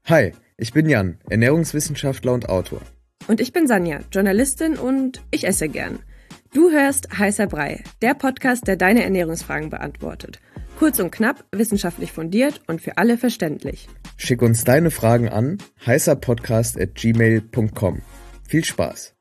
Hi, ich bin Jan, Ernährungswissenschaftler und Autor. Und ich bin Sanja, Journalistin und ich esse gern. Du hörst Heißer Brei, der Podcast, der deine Ernährungsfragen beantwortet. Kurz und knapp, wissenschaftlich fundiert und für alle verständlich. Schick uns deine Fragen an heißerpodcast@gmail.com. Viel Spaß!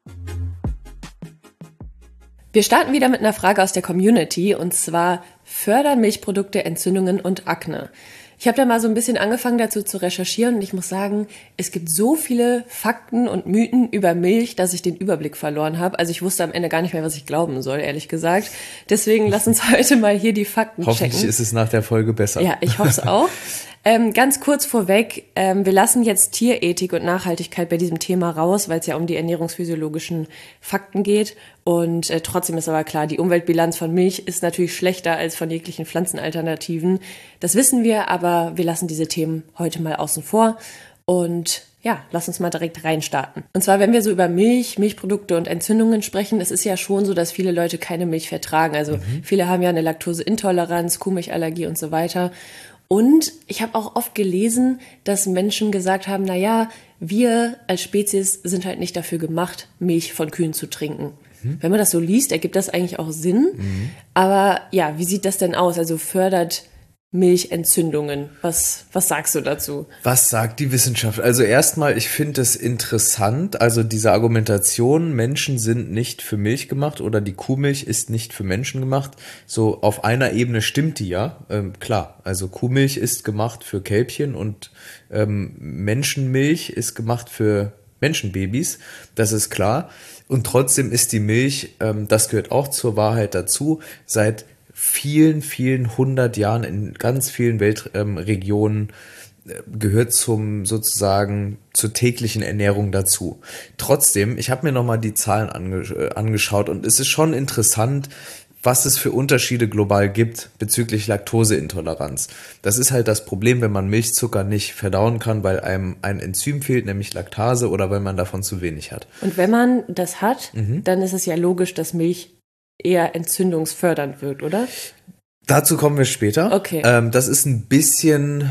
Wir starten wieder mit einer Frage aus der Community und zwar: Fördern Milchprodukte Entzündungen und Akne? Ich habe da mal so ein bisschen angefangen dazu zu recherchieren und ich muss sagen, es gibt so viele Fakten und Mythen über Milch, dass ich den Überblick verloren habe. Also ich wusste am Ende gar nicht mehr, was ich glauben soll, ehrlich gesagt. Deswegen lass uns heute mal hier die Fakten checken. Hoffentlich ist es nach der Folge besser. Ja, ich hoffe es auch. Ganz kurz vorweg, wir lassen jetzt Tierethik und Nachhaltigkeit bei diesem Thema raus, weil es ja um die ernährungsphysiologischen Fakten geht. Und trotzdem ist aber klar, die Umweltbilanz von Milch ist natürlich schlechter als von jeglichen Pflanzenalternativen. Das wissen wir, aber wir lassen diese Themen heute mal außen vor. Und ja, lass uns mal direkt reinstarten. Und zwar, wenn wir so über Milch, Milchprodukte und Entzündungen sprechen, es ist ja schon so, dass viele Leute keine Milch vertragen. Also viele haben ja eine Laktoseintoleranz, Kuhmilchallergie und so weiter. Und ich habe auch oft gelesen, dass Menschen gesagt haben, naja, wir als Spezies sind halt nicht dafür gemacht, Milch von Kühen zu trinken. Wenn man das so liest, ergibt das eigentlich auch Sinn. Aber ja, wie sieht das denn aus? Also fördert Milch Entzündungen? Was sagst du dazu? Was sagt die Wissenschaft? Also erstmal, ich finde es interessant, also diese Argumentation, Menschen sind nicht für Milch gemacht oder die Kuhmilch ist nicht für Menschen gemacht, so auf einer Ebene stimmt die ja, klar. Also Kuhmilch ist gemacht für Kälbchen und Menschenmilch ist gemacht für Menschenbabys, das ist klar. Und trotzdem ist die Milch, das gehört auch zur Wahrheit dazu, seit vielen, vielen hundert Jahren in ganz vielen Weltregionen gehört sozusagen zur täglichen Ernährung dazu. Trotzdem, ich habe mir nochmal die Zahlen angeschaut und es ist schon interessant, was es für Unterschiede global gibt bezüglich Laktoseintoleranz. Das ist halt das Problem, wenn man Milchzucker nicht verdauen kann, weil einem ein Enzym fehlt, nämlich Laktase, oder weil man davon zu wenig hat. Und wenn man das hat, dann ist es ja logisch, dass Milch eher entzündungsfördernd wird, oder? Dazu kommen wir später. Okay. Das ist noch ein bisschen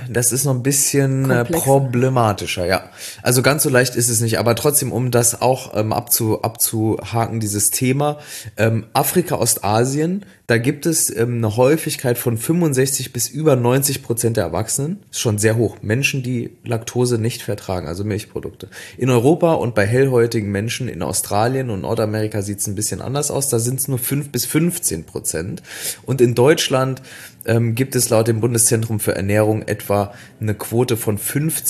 problematischer, ja. Also ganz so leicht ist es nicht, aber trotzdem, um das auch abzuhaken, dieses Thema. Afrika, Ostasien, da gibt es eine Häufigkeit von 65 bis über 90% der Erwachsenen. Ist schon sehr hoch. Menschen, die Laktose nicht vertragen, also Milchprodukte. In Europa und bei hellhäutigen Menschen in Australien und Nordamerika sieht es ein bisschen anders aus. Da sind es nur 5 bis 15%. Und in Deutschland gibt es laut dem Bundeszentrum für Ernährung etwa eine Quote von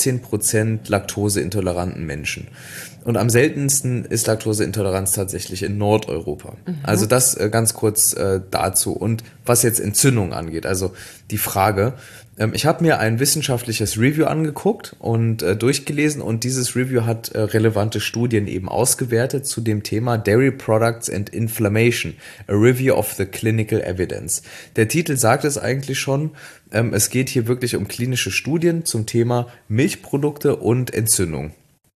15% laktoseintoleranten Menschen. Und am seltensten ist Laktoseintoleranz tatsächlich in Nordeuropa. Also das ganz kurz dazu. Und was jetzt Entzündung angeht, also die Frage, ich habe mir ein wissenschaftliches Review angeguckt und durchgelesen und dieses Review hat relevante Studien eben ausgewertet zu dem Thema Dairy Products and Inflammation, a Review of the Clinical Evidence. Der Titel sagt es eigentlich schon, es geht hier wirklich um klinische Studien zum Thema Milchprodukte und Entzündung.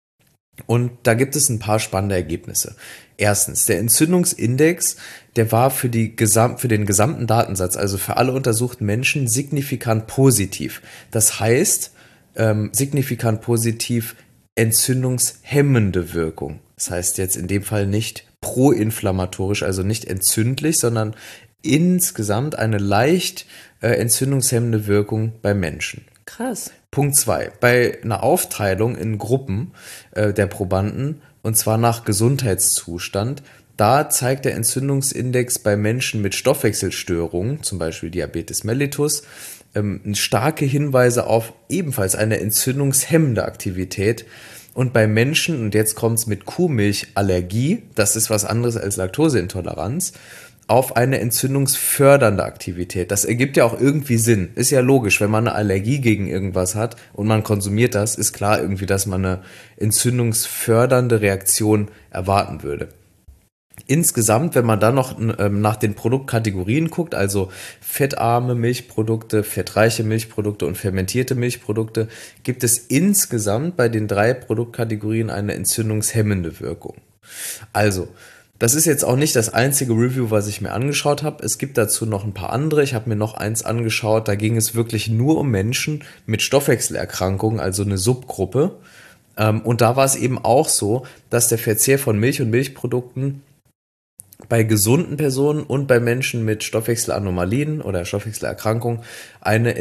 Und da gibt es ein paar spannende Ergebnisse. Erstens, der Entzündungsindex, der war für den gesamten Datensatz, also für alle untersuchten Menschen, signifikant positiv. Das heißt, signifikant positiv entzündungshemmende Wirkung. Das heißt jetzt in dem Fall nicht proinflammatorisch, also nicht entzündlich, sondern insgesamt eine leicht entzündungshemmende Wirkung bei Menschen. Krass. Punkt 2. Bei einer Aufteilung in Gruppen der Probanden, und zwar nach Gesundheitszustand, da zeigt der Entzündungsindex bei Menschen mit Stoffwechselstörungen, zum Beispiel Diabetes mellitus, starke Hinweise auf ebenfalls eine entzündungshemmende Aktivität. Und bei Menschen, und jetzt kommt's mit Kuhmilchallergie, das ist was anderes als Laktoseintoleranz, auf eine entzündungsfördernde Aktivität. Das ergibt ja auch irgendwie Sinn. Ist ja logisch, wenn man eine Allergie gegen irgendwas hat und man konsumiert das, ist klar irgendwie, dass man eine entzündungsfördernde Reaktion erwarten würde. Insgesamt, wenn man dann noch nach den Produktkategorien guckt, also fettarme Milchprodukte, fettreiche Milchprodukte und fermentierte Milchprodukte, gibt es insgesamt bei den 3 Produktkategorien eine entzündungshemmende Wirkung. Also, Das ist jetzt auch nicht das einzige Review, was ich mir angeschaut habe. Es gibt dazu noch ein paar andere. Ich habe mir noch eins angeschaut, da ging es wirklich nur um Menschen mit Stoffwechselerkrankungen, also eine Subgruppe. Und da war es eben auch so, dass der Verzehr von Milch und Milchprodukten bei gesunden Personen und bei Menschen mit Stoffwechselanomalien oder Stoffwechselerkrankungen eine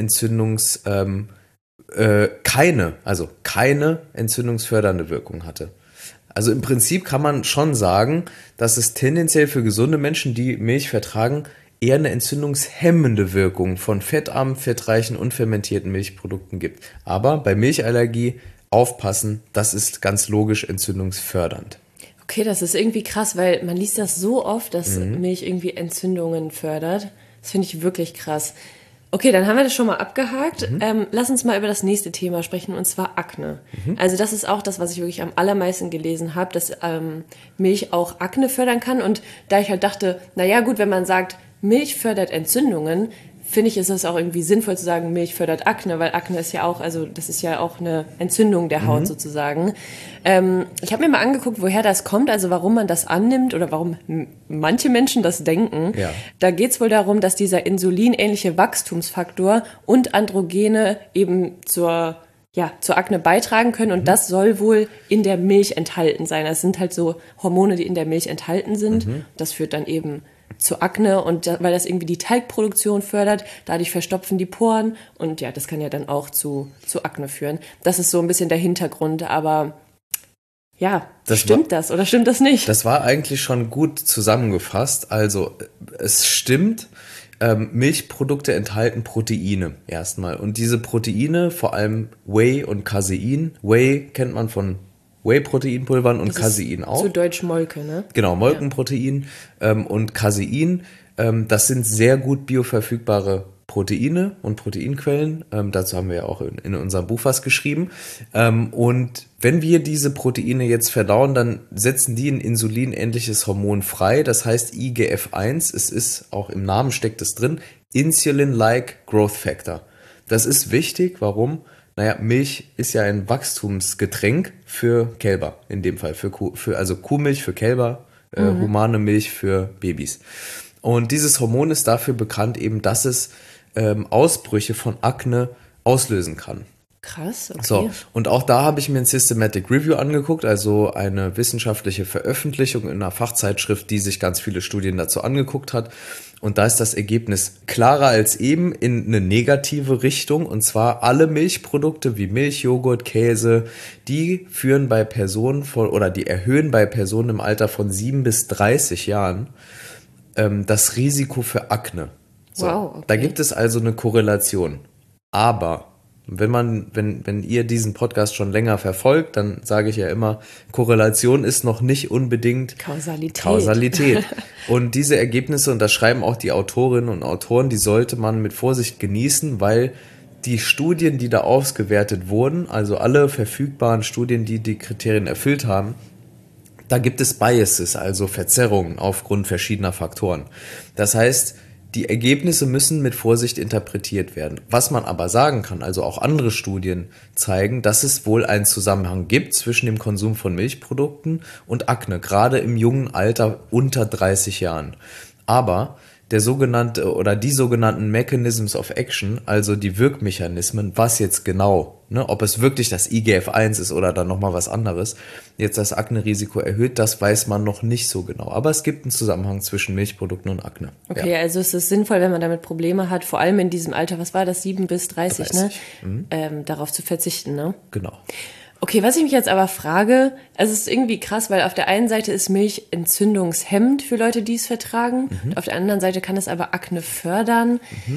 keine entzündungsfördernde Wirkung hatte. Also im Prinzip kann man schon sagen, dass es tendenziell für gesunde Menschen, die Milch vertragen, eher eine entzündungshemmende Wirkung von fettarmen, fettreichen und fermentierten Milchprodukten gibt. Aber bei Milchallergie aufpassen, das ist ganz logisch entzündungsfördernd. Okay, das ist irgendwie krass, weil man liest das so oft, dass Milch irgendwie Entzündungen fördert. Das finde ich wirklich krass. Okay, dann haben wir das schon mal abgehakt. Lass uns mal über das nächste Thema sprechen, und zwar Akne. Also das ist auch das, was ich wirklich am allermeisten gelesen habe, dass Milch auch Akne fördern kann. Und da ich halt dachte, naja gut, wenn man sagt, Milch fördert Entzündungen, finde ich, ist es auch irgendwie sinnvoll zu sagen, Milch fördert Akne, weil Akne ist ja auch, also das ist ja auch eine Entzündung der Haut sozusagen. Ich habe mir mal angeguckt, woher das kommt, also warum man das annimmt oder warum manche Menschen das denken. Ja. Da geht es wohl darum, dass dieser insulinähnliche Wachstumsfaktor und Androgene eben zur Akne beitragen können, und das soll wohl in der Milch enthalten sein. Das sind halt so Hormone, die in der Milch enthalten sind. Das führt dann eben zu Akne, und weil das irgendwie die Teigproduktion fördert, dadurch verstopfen die Poren, und ja, das kann ja dann auch zu Akne führen. Das ist so ein bisschen der Hintergrund, aber ja, stimmt das oder stimmt das nicht? Das war eigentlich schon gut zusammengefasst. Also es stimmt, Milchprodukte enthalten Proteine erstmal, und diese Proteine, vor allem Whey und Casein. Whey kennt man von Whey-Proteinpulvern und Casein auch. Zu Deutsch Molke, ne? Genau, Molkenprotein und Casein. Das sind sehr gut bioverfügbare Proteine und Proteinquellen. Dazu haben wir ja auch in unserem Buch was geschrieben. Und wenn wir diese Proteine jetzt verdauen, dann setzen die ein insulinähnliches Hormon frei. Das heißt IGF-1. Es ist, auch im Namen steckt es drin, Insulin-like Growth Factor. Das ist wichtig. Warum? Naja, Milch ist ja ein Wachstumsgetränk für Kälber, in dem Fall also Kuhmilch für Kälber, humane Milch für Babys. Und dieses Hormon ist dafür bekannt eben, dass es Ausbrüche von Akne auslösen kann. Krass, okay. So, und auch da habe ich mir ein Systematic Review angeguckt, also eine wissenschaftliche Veröffentlichung in einer Fachzeitschrift, die sich ganz viele Studien dazu angeguckt hat. Und da ist das Ergebnis klarer als eben in eine negative Richtung. Und zwar alle Milchprodukte wie Milch, Joghurt, Käse, die erhöhen bei Personen im Alter von 7 bis 30 Jahren das Risiko für Akne. So, wow, okay. Da gibt es also eine Korrelation. Aber wenn ihr diesen Podcast schon länger verfolgt, dann sage ich ja immer, Korrelation ist noch nicht unbedingt Kausalität. Und diese Ergebnisse, und das schreiben auch die Autorinnen und Autoren, die sollte man mit Vorsicht genießen, weil die Studien, die da ausgewertet wurden, also alle verfügbaren Studien, die die Kriterien erfüllt haben, da gibt es Biases, also Verzerrungen aufgrund verschiedener Faktoren. Das heißt, die Ergebnisse müssen mit Vorsicht interpretiert werden. Was man aber sagen kann, also auch andere Studien zeigen, dass es wohl einen Zusammenhang gibt zwischen dem Konsum von Milchprodukten und Akne, gerade im jungen Alter unter 30 Jahren. Aber die sogenannten Mechanisms of Action, also die Wirkmechanismen, was jetzt genau, ob es wirklich das IGF-1 ist oder dann nochmal was anderes, jetzt das Akne-Risiko erhöht, das weiß man noch nicht so genau. Aber es gibt einen Zusammenhang zwischen Milchprodukten und Akne. Okay, also es ist sinnvoll, wenn man damit Probleme hat, vor allem in diesem Alter, was war das, 7 bis 30, 30. Ne? Darauf zu verzichten, ne? Genau. Okay, was ich mich jetzt aber frage, also es ist irgendwie krass, weil auf der einen Seite ist Milch entzündungshemmend für Leute, die es vertragen. Auf der anderen Seite kann es aber Akne fördern.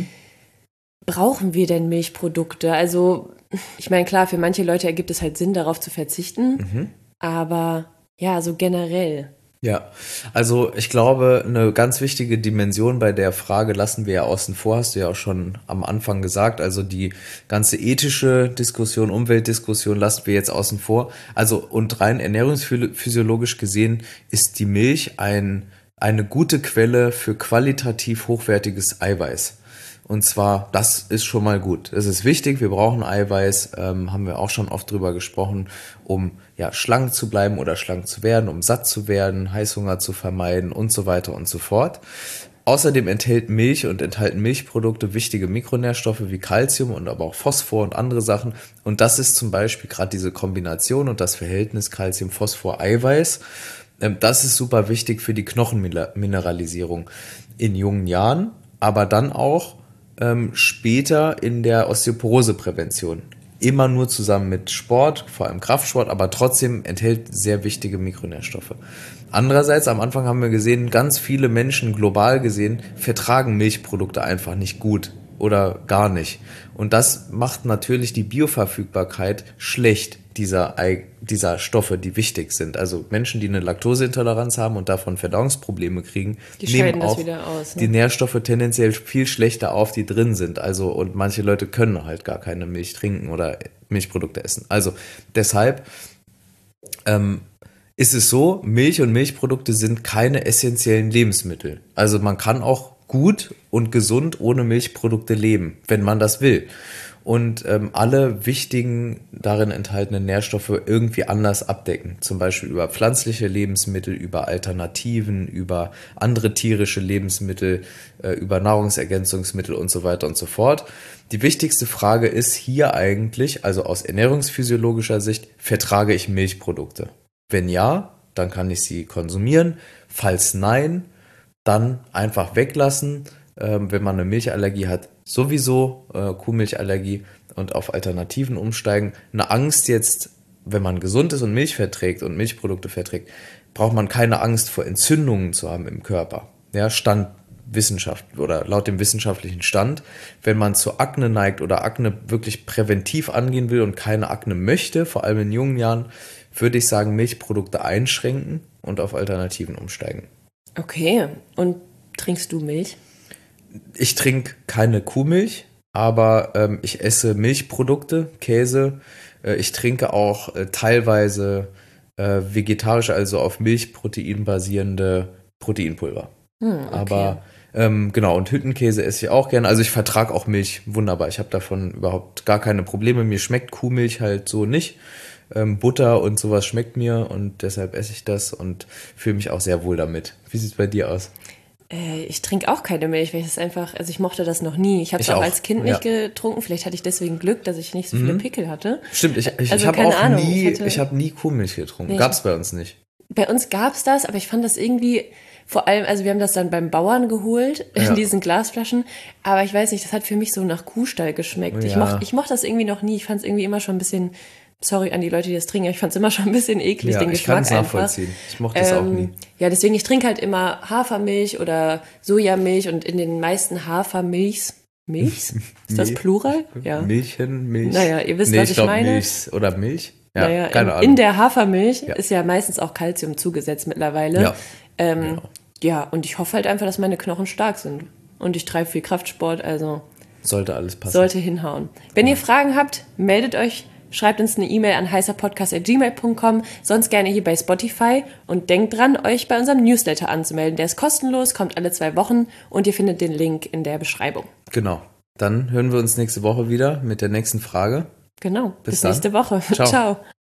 Brauchen wir denn Milchprodukte? Also ich meine, klar, für manche Leute ergibt es halt Sinn, darauf zu verzichten. Aber ja, so generell. Ja, also ich glaube, eine ganz wichtige Dimension bei der Frage lassen wir ja außen vor, hast du ja auch schon am Anfang gesagt, also die ganze ethische Diskussion, Umweltdiskussion lassen wir jetzt außen vor. Also und rein ernährungsphysiologisch gesehen ist die Milch eine gute Quelle für qualitativ hochwertiges Eiweiß. Und zwar, das ist schon mal gut. Es ist wichtig, wir brauchen Eiweiß, haben wir auch schon oft drüber gesprochen, um ja schlank zu bleiben oder schlank zu werden, um satt zu werden, Heißhunger zu vermeiden und so weiter und so fort. Außerdem enthalten Milchprodukte wichtige Mikronährstoffe wie Calcium und aber auch Phosphor und andere Sachen. Und das ist zum Beispiel gerade diese Kombination und das Verhältnis Calcium, Phosphor, Eiweiß. Das ist super wichtig für die Knochenmineralisierung in jungen Jahren, aber dann auch später in der Osteoporoseprävention. Immer nur zusammen mit Sport, vor allem Kraftsport, aber trotzdem enthält sehr wichtige Mikronährstoffe. Andererseits, am Anfang haben wir gesehen, ganz viele Menschen global gesehen vertragen Milchprodukte einfach nicht gut oder gar nicht. Und das macht natürlich die Bioverfügbarkeit schlecht dieser Stoffe, die wichtig sind. Also Menschen, die eine Laktoseintoleranz haben und davon Verdauungsprobleme kriegen, Die nehmen scheiden das auch wieder aus, ne? die Nährstoffe tendenziell viel schlechter auf, die drin sind. Also, und manche Leute können halt gar keine Milch trinken oder Milchprodukte essen. Also deshalb ist es so, Milch und Milchprodukte sind keine essentiellen Lebensmittel. Also man kann auch gut und gesund ohne Milchprodukte leben, wenn man das will. Und alle wichtigen darin enthaltenen Nährstoffe irgendwie anders abdecken. Zum Beispiel über pflanzliche Lebensmittel, über Alternativen, über andere tierische Lebensmittel, über Nahrungsergänzungsmittel und so weiter und so fort. Die wichtigste Frage ist hier eigentlich, also aus ernährungsphysiologischer Sicht, vertrage ich Milchprodukte? Wenn ja, dann kann ich sie konsumieren. Falls nein, dann einfach weglassen. Wenn man eine Milchallergie hat, sowieso Kuhmilchallergie und auf Alternativen umsteigen. Eine Angst jetzt, wenn man gesund ist und Milch verträgt und Milchprodukte verträgt, braucht man keine Angst vor Entzündungen zu haben im Körper. Ja, Stand Wissenschaft oder laut dem wissenschaftlichen Stand, wenn man zu Akne neigt oder Akne wirklich präventiv angehen will und keine Akne möchte, vor allem in jungen Jahren, würde ich sagen, Milchprodukte einschränken und auf Alternativen umsteigen. Okay, und trinkst du Milch? Ich trinke keine Kuhmilch, aber ich esse Milchprodukte, Käse. Ich trinke auch teilweise vegetarische, also auf Milchprotein basierende Proteinpulver. Okay. Aber genau, und Hüttenkäse esse ich auch gerne. Also ich vertrage auch Milch wunderbar. Ich habe davon überhaupt gar keine Probleme. Mir schmeckt Kuhmilch halt so nicht. Butter und sowas schmeckt mir und deshalb esse ich das und fühle mich auch sehr wohl damit. Wie sieht es bei dir aus? Ich trinke auch keine Milch, weil ich das einfach, also ich mochte das noch nie. Ich habe es Ich auch auch, als Kind nicht getrunken. Vielleicht hatte ich deswegen Glück, dass ich nicht so viele Pickel hatte. Stimmt, ich Also habe keine auch Ahnung, ich habe nie Kuhmilch getrunken. Nee, Gab's bei uns nicht. Bei uns gab es das, aber ich fand das irgendwie, vor allem, also wir haben das dann beim Bauern geholt, in Ja. diesen Glasflaschen, aber ich weiß nicht, das hat für mich so nach Kuhstall geschmeckt. Ja. Ich mochte das irgendwie noch nie. Ich fand es irgendwie immer schon ein bisschen, sorry an die Leute, die das trinken, aber ich fand es immer schon ein bisschen eklig, Ja, den ich kann Geschmack es einfach. nachvollziehen. Ich mochte es auch nie. Ja, deswegen, ich trinke halt immer Hafermilch oder Sojamilch und in den meisten Hafermilchs, Milchs? Ist das Mil- Plural? Ja. Milch. Naja, ihr wisst, was ich glaub, meine. Milch oder Milch? Ja, Naja, keine Ahnung. in der Hafermilch Ja. ist ja meistens auch Kalzium zugesetzt mittlerweile. Ja. Ja, und ich hoffe halt einfach, dass meine Knochen stark sind. Und ich treibe viel Kraftsport, also Sollte alles passen. sollte hinhauen. Wenn ihr Fragen habt, meldet euch, schreibt uns eine E-Mail an heißerpodcast@gmail.com, sonst gerne hier bei Spotify und denkt dran, euch bei unserem Newsletter anzumelden. Der ist kostenlos, kommt alle 2 Wochen und ihr findet den Link in der Beschreibung. Genau. Dann hören wir uns nächste Woche wieder mit der nächsten Frage. Genau, bis dann. nächste Woche. Ciao. Ciao.